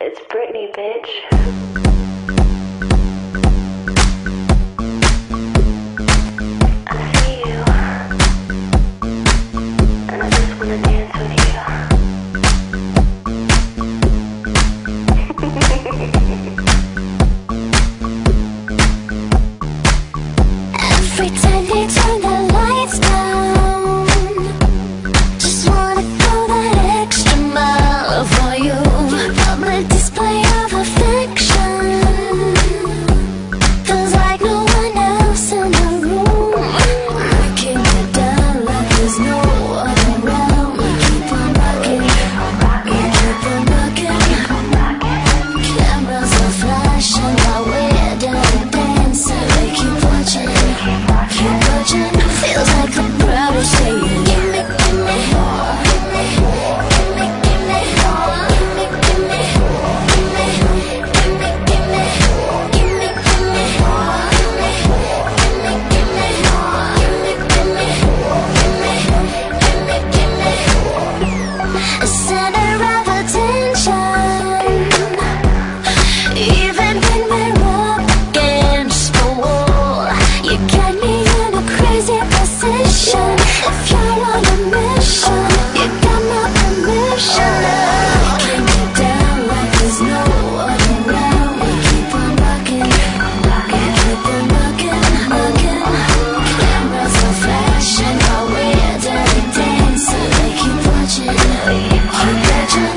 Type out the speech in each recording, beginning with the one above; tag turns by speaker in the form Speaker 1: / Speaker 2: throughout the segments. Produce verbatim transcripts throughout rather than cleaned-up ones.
Speaker 1: It's Britney, bitch. I see you, and I just wanna dance with you.
Speaker 2: Every time they turn the lights down, just wanna go that extra mile for you. Public display of affection, feels like no one else in the room. Breaking it down like there's no one around. We keep on rocking, we keep on rocking. Cameras are flashing while we're dirty dancing. They keep watching, keep watching. Feels like the crowd is saying, give me, give me more, give me, give me, give me more, give me, give me, give me, give me, give me, give me, give me more, give me, give me, give me more, give me, give me, give me, give me, give me. A center of attention, even when we're up against the wall. You got me in a crazy position. If you're on a mission, you got my permission. Breaking it down like there's no one around. We keep on rocking, we keep on rocking, rocking. Cameras are flashing while we're dirty dancing. They keep watching, keep watching.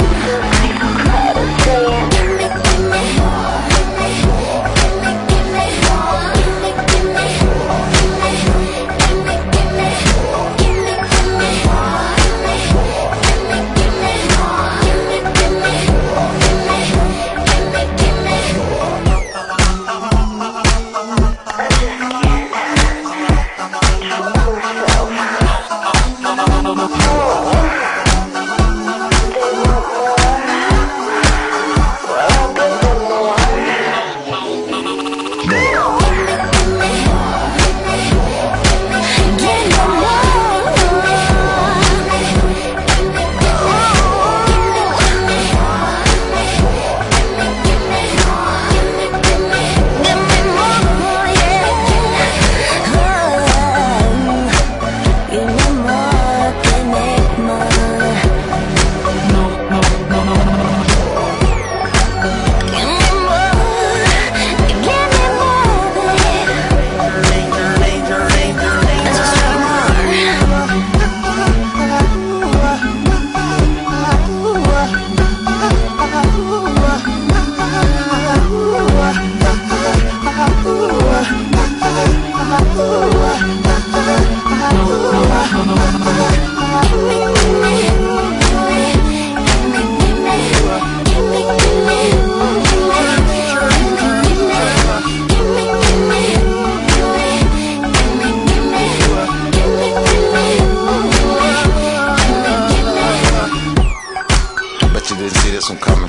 Speaker 2: Give me, give me more, give me, give me, give me more, give me, give me, give me, give me, give me, give me, give me more, give me, give me, give me more, give me, give me, give me, give me, give me.
Speaker 1: I just can't control myself. They want more. Well, I'll give them more.
Speaker 3: Bet you didn't see this one coming.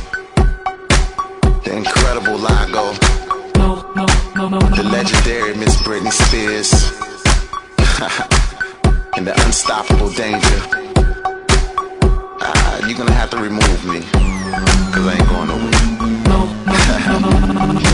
Speaker 3: The incredible Lago, the legendary Miss Britney Spears, and the unstoppable Danger. Ah, you're gonna have to remove me, cause I ain't going nowhere.